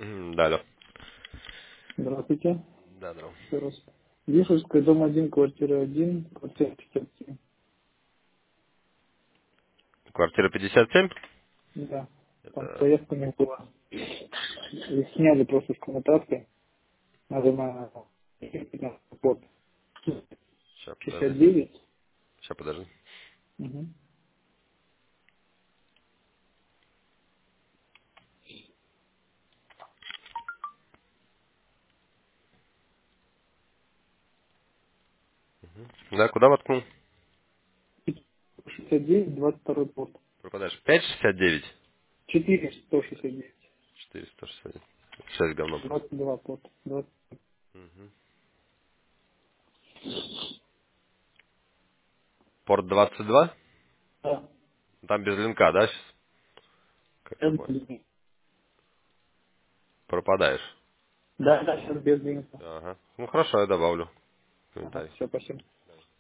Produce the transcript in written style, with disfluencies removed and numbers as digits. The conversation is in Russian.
Да, да. Здравствуйте. Да, да. Еще раз. Вишерская, дом 1, квартира 1, квартира 57. Квартира 57? Да. Там Это... поездка не была. И сняли просто с коммутации. Надо на вот Сейчас, подожди. 69. Сейчас, подожди. Угу. Да, куда воткнул? 69, 22 порт. Пропадаешь. 569? 4, 169. 461. 6 говно просто. 22 порт. 20. Мгм. Порт 22? Да. Там без линка, да, сейчас? Как я Сейчас понял. без денег. Пропадаешь. Да, да, сейчас без денег. Ага. Ну хорошо, я добавлю Ага, комментарий. все, спасибо.